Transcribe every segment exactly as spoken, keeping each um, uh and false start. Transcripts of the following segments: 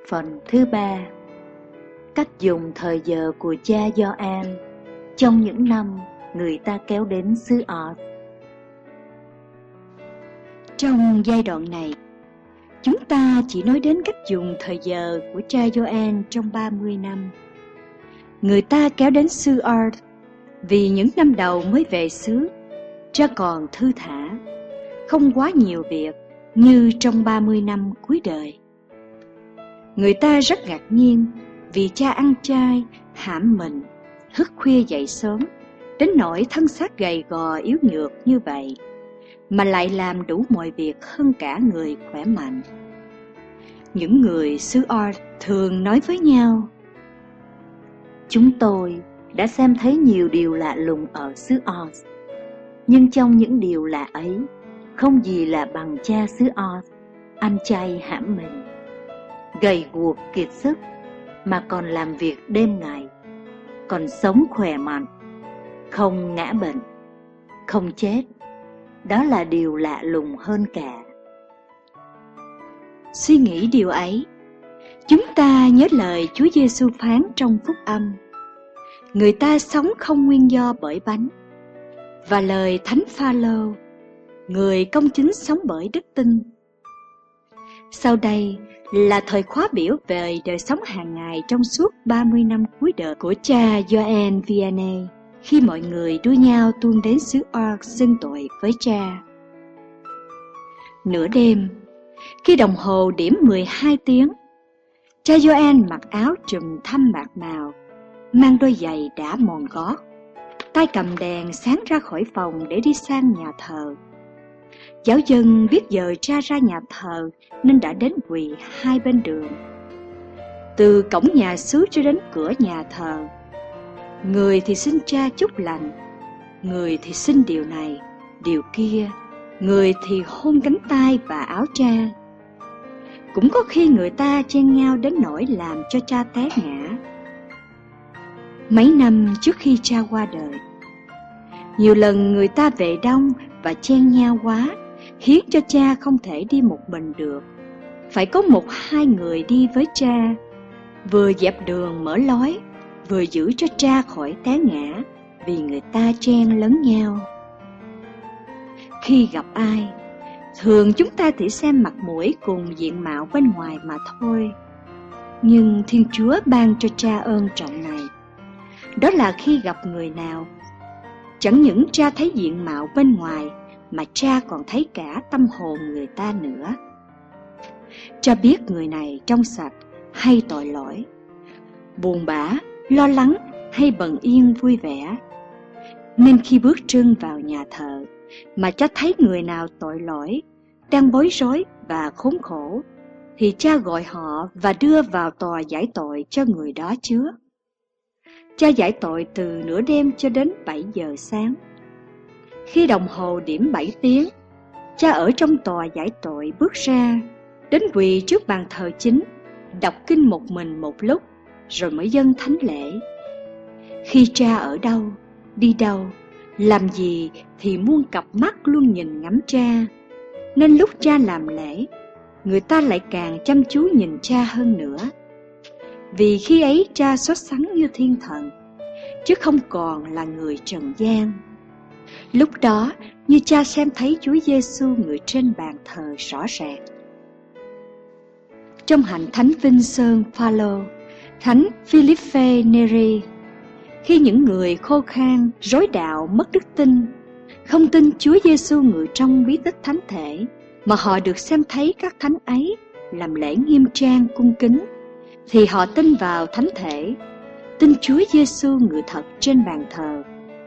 Phần thứ ba. Cách dùng thời giờ của cha Gioan trong những năm người ta kéo đến xứ Ars. Trong giai đoạn này, chúng ta chỉ nói đến cách dùng thời giờ của cha Gioan trong ba mươi năm. Người ta kéo đến xứ Ars vì những năm đầu mới về xứ, cha còn thư thả, không quá nhiều việc như trong ba mươi năm cuối đời. Người ta rất ngạc nhiên vì cha ăn chay, hãm mình, thức khuya dậy sớm, đến nỗi thân xác gầy gò yếu nhược như vậy, mà lại làm đủ mọi việc hơn cả người khỏe mạnh. Những người xứ Ars thường nói với nhau: chúng tôi đã xem thấy nhiều điều lạ lùng ở xứ Ars, nhưng trong những điều lạ ấy, không gì là bằng cha xứ Ars, ăn chay hãm mình, gầy guộc kiệt sức, mà còn làm việc đêm ngày, còn sống khỏe mạnh, không ngã bệnh, không chết. Đó là điều lạ lùng hơn cả. Suy nghĩ điều ấy, chúng ta nhớ lời Chúa Giêsu phán trong Phúc Âm: người ta sống không nguyên do bởi bánh, và lời Thánh Pha-lô: người công chính sống bởi đức tin. Sau đây là thời khóa biểu về đời sống hàng ngày trong suốt ba mươi năm cuối đời của cha Gioan Vianney, khi mọi người đua nhau tuôn đến xứ Ars xưng tội với cha. Nửa đêm, khi đồng hồ điểm mười hai tiếng, cha Gioan mặc áo trùm thâm bạc màu, mang đôi giày đã mòn gót, tay cầm đèn sáng ra khỏi phòng để đi sang nhà thờ. Giáo dân biết giờ cha ra nhà thờ nên đã đến quỳ hai bên đường, từ cổng nhà xứ cho đến cửa nhà thờ. Người thì xin cha chúc lành, người thì xin điều này, điều kia, người thì hôn cánh tay và áo cha. Cũng có khi người ta chen nhau đến nỗi làm cho cha té ngã. Mấy năm trước khi cha qua đời, nhiều lần người ta về đông và chen nhau quá, khiến cho cha không thể đi một mình được, phải có một hai người đi với cha, vừa dẹp đường mở lối, vừa giữ cho cha khỏi té ngã, vì người ta chen lấn nhau. Khi gặp ai, thường chúng ta chỉ xem mặt mũi cùng diện mạo bên ngoài mà thôi. Nhưng Thiên Chúa ban cho cha ơn trọng này, đó là khi gặp người nào, chẳng những cha thấy diện mạo bên ngoài, mà cha còn thấy cả tâm hồn người ta nữa. Cha biết người này trong sạch hay tội lỗi, buồn bã, lo lắng hay bần yên vui vẻ. Nên khi bước chân vào nhà thờ mà cha thấy người nào tội lỗi, đang bối rối và khốn khổ, thì cha gọi họ và đưa vào tòa giải tội cho người đó trước. Cha giải tội từ nửa đêm cho đến bảy giờ sáng. Khi đồng hồ điểm bảy tiếng, cha ở trong tòa giải tội bước ra, đến quỳ trước bàn thờ chính, đọc kinh một mình một lúc, rồi mới dâng thánh lễ. Khi cha ở đâu, đi đâu, làm gì thì muôn cặp mắt luôn nhìn ngắm cha, nên lúc cha làm lễ, người ta lại càng chăm chú nhìn cha hơn nữa. Vì khi ấy cha xuất sắc như thiên thần, chứ không còn là người trần gian. Lúc đó, như cha xem thấy Chúa Giêsu người trên bàn thờ rõ ràng. Trong hạnh Thánh Vinh Sơn Phaolô, Thánh Philippe Neri, khi những người khô khan, rối đạo, mất đức tin, không tin Chúa Giêsu người trong bí tích thánh thể, mà họ được xem thấy các thánh ấy làm lễ nghiêm trang cung kính, thì họ tin vào thánh thể, tin Chúa Giêsu người thật trên bàn thờ.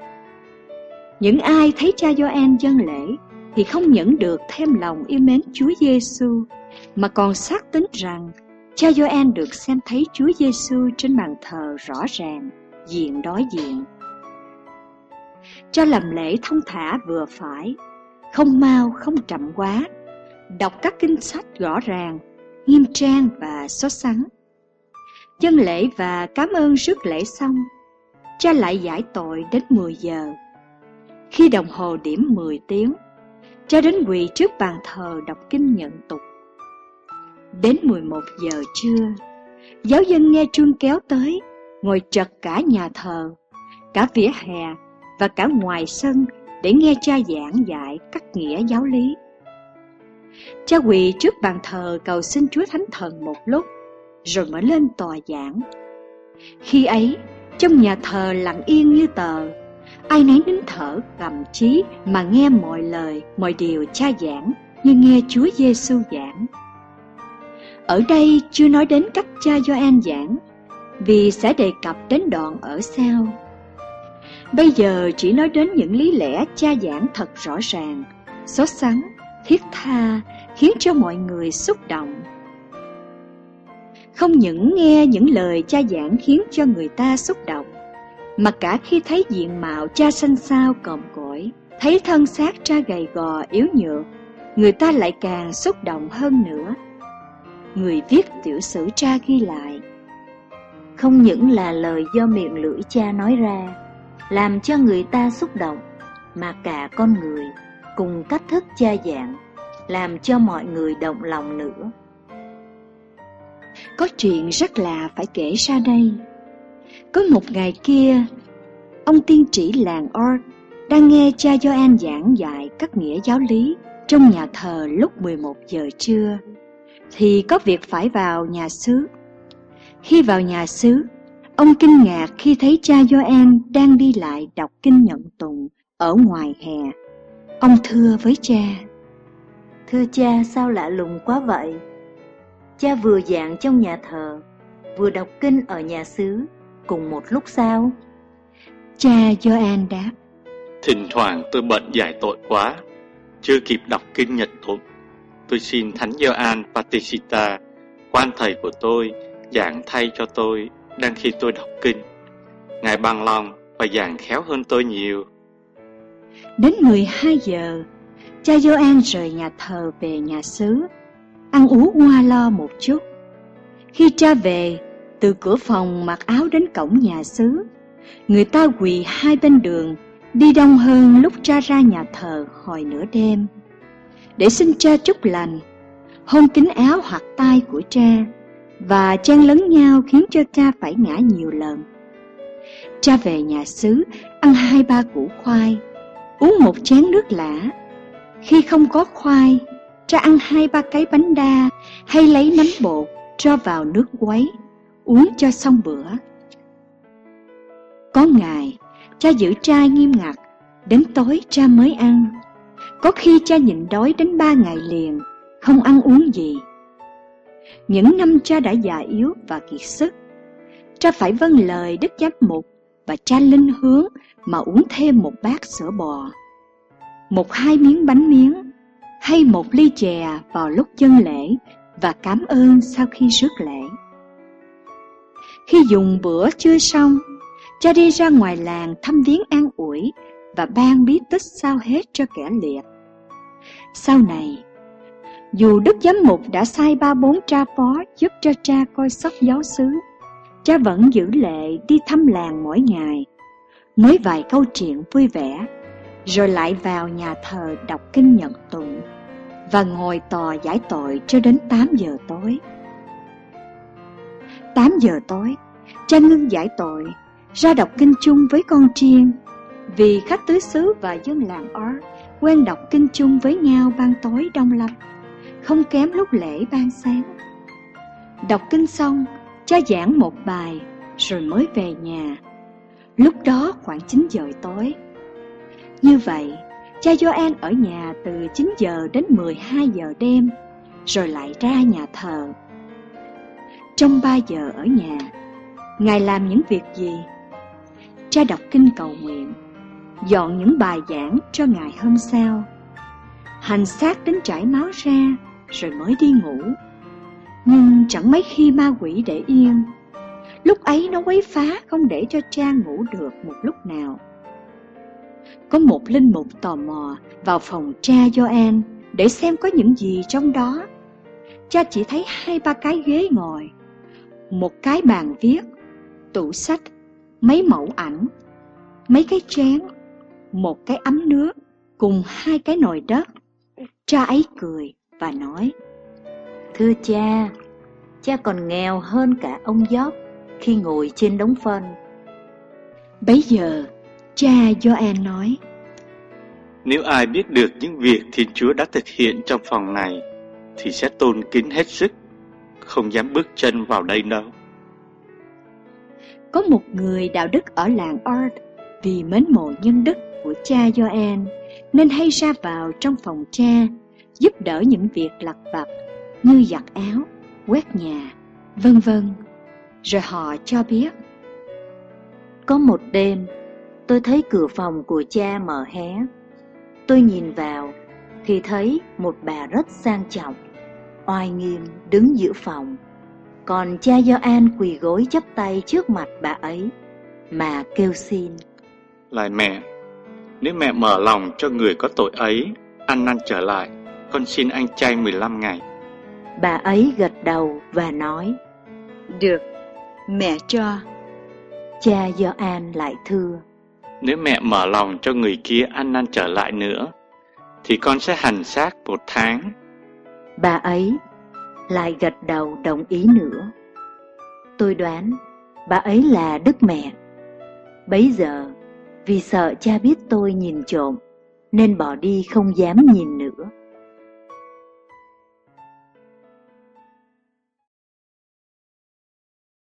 Những ai thấy cha Gioan dâng lễ thì không những được thêm lòng yêu mến Chúa Giêsu, mà còn xác tín rằng cha Gioan được xem thấy Chúa Giêsu trên bàn thờ rõ ràng, diện đối diện. Cha làm lễ thông thả vừa phải, không mau không chậm quá, đọc các kinh sách rõ ràng, nghiêm trang và xuất sắc. Dâng lễ và cảm ơn rước lễ xong, cha lại giải tội đến mười giờ. Khi đồng hồ điểm mười tiếng, cha đến quỳ trước bàn thờ đọc kinh nhận tục. Đến mười một giờ trưa, Giáo dân nghe chuông kéo tới, ngồi trật cả nhà thờ, cả vỉa hè và cả ngoài sân để nghe cha giảng dạy cắt nghĩa giáo lý. Cha quỳ trước bàn thờ cầu xin Chúa Thánh Thần một lúc, rồi mới lên tòa giảng. Khi ấy, trong nhà thờ lặng yên như tờ, ai nấy nín thở cầm chí mà nghe mọi lời, mọi điều cha giảng như nghe Chúa Giêsu giảng. Ở đây chưa nói đến cách cha Gioan giảng, vì sẽ đề cập đến đoạn ở sau. Bây giờ chỉ nói đến những lý lẽ cha giảng thật rõ ràng, sốt sắng, thiết tha, khiến cho mọi người xúc động. Không những nghe những lời cha giảng khiến cho người ta xúc động, mà cả khi thấy diện mạo cha xanh xao còm cõi, thấy thân xác cha gầy gò yếu nhược, người ta lại càng xúc động hơn nữa. Người viết tiểu sử cha ghi lại: không những là lời do miệng lưỡi cha nói ra, làm cho người ta xúc động, mà cả con người cùng cách thức cha giảng, làm cho mọi người động lòng nữa. Có chuyện rất là phải kể ra đây. Có một ngày kia, ông tiên tri làng Ord đang nghe cha Gioan giảng dạy các nghĩa giáo lý trong nhà thờ lúc mười một giờ trưa, thì có việc phải vào nhà xứ. Khi vào nhà xứ, ông kinh ngạc khi thấy cha Gioan đang đi lại đọc kinh nhận tụng ở ngoài hè. Ông thưa với cha: Thưa cha, sao lạ lùng quá vậy? Cha vừa giảng trong nhà thờ, vừa đọc kinh ở nhà xứ, cùng một lúc sao? Cha Gioan đáp: Thỉnh thoảng tôi bận giải tội quá, chưa kịp đọc kinh nhận tụng. Tôi xin Thánh Gioan Battista, quan thầy của tôi, giảng thay cho tôi đang khi tôi đọc kinh. Ngài bằng lòng và giảng khéo hơn tôi nhiều. Đến mười hai giờ, cha Gioan rời nhà thờ về nhà xứ, ăn uống hoa lo một chút. Khi cha về, từ cửa phòng mặc áo đến cổng nhà xứ, người ta quỳ hai bên đường, đi đông hơn lúc cha ra nhà thờ hồi nửa đêm, để xin cha chúc lành, hôn kín áo hoặc tay của cha, và chen lấn nhau khiến cho cha phải ngã nhiều lần. Cha về nhà xứ, ăn hai ba củ khoai, uống một chén nước lã. Khi không có khoai, cha ăn hai ba cái bánh đa, hay lấy nấm bột cho vào nước quấy, uống cho xong bữa. Có ngày, cha giữ trai nghiêm ngặt, đến tối cha mới ăn. Có khi cha nhịn đói đến ba ngày liền, không ăn uống gì. Những năm cha đã già yếu và kiệt sức, cha phải vâng lời đức giám mục và cha linh hướng mà uống thêm một bát sữa bò, một hai miếng bánh miếng, hay một ly chè vào lúc dân lễ và cảm ơn sau khi rước lễ. Khi dùng bữa chưa xong, cha đi ra ngoài làng thăm viếng an ủi và ban bí tích sao hết cho kẻ liệt. Sau này, dù đức giám mục đã sai ba bốn tra phó giúp cho cha coi sóc giáo xứ, cha vẫn giữ lệ đi thăm làng mỗi ngày, nói vài câu chuyện vui vẻ, rồi lại vào nhà thờ đọc kinh nhận tụng và ngồi tòa giải tội cho đến tám giờ tối. Tám giờ tối, cha ngưng giải tội, ra đọc kinh chung với con chiên, vì khách tứ xứ và dân làng Ord quen đọc kinh chung với nhau ban tối đông lắm, không kém lúc lễ ban sáng. Đọc kinh xong, cha giảng một bài rồi mới về nhà. Lúc đó khoảng chín giờ tối. Như vậy, cha Gioan ở nhà từ chín giờ đến mười hai giờ đêm, rồi lại ra nhà thờ. Trong ba giờ ở nhà, Ngài làm những việc gì? Cha đọc kinh cầu nguyện, dọn những bài giảng cho ngày hôm sau, hành xác đến chảy máu ra, rồi mới đi ngủ. Nhưng chẳng mấy khi ma quỷ để yên. Lúc ấy nó quấy phá không để cho cha ngủ được một lúc nào. Có một linh mục tò mò vào phòng cha Gioan để xem có những gì trong đó. Cha chỉ thấy hai ba cái ghế ngồi, một cái bàn viết, tủ sách, mấy mẫu ảnh, mấy cái chén, một cái ấm nước cùng hai cái nồi đất. Cha ấy cười và nói: Thưa cha, cha còn nghèo hơn cả ông Gióp khi ngồi trên đống phân. Bấy giờ, cha Gioan nói: Nếu ai biết được những việc Thiên Chúa đã thực hiện trong phòng này, thì sẽ tôn kính hết sức, không dám bước chân vào đây đâu. Có một người đạo đức ở làng Ard, vì mến mộ nhân đức của cha Gioan nên hay ra vào trong phòng cha, giúp đỡ những việc lặt vặt như giặt áo, quét nhà, vân vân. Rồi họ cho biết: Có một đêm, tôi thấy cửa phòng của cha mở hé. Tôi nhìn vào thì thấy một bà rất sang trọng, oai nghiêm đứng giữa phòng. Còn cha Gioan quỳ gối chắp tay trước mặt bà ấy mà kêu xin: Lạy mẹ, nếu mẹ mở lòng cho người có tội ấy ăn năn trở lại, con xin anh chay mười lăm ngày. Bà ấy gật đầu và nói: Được, mẹ cho. Cha Gioan lại thưa: Nếu mẹ mở lòng cho người kia ăn năn trở lại nữa, thì con sẽ hành xác một tháng. Bà ấy lại gật đầu đồng ý nữa. Tôi đoán bà ấy là Đức Mẹ. Bấy giờ, vì sợ cha biết tôi nhìn trộm, nên bỏ đi không dám nhìn nữa.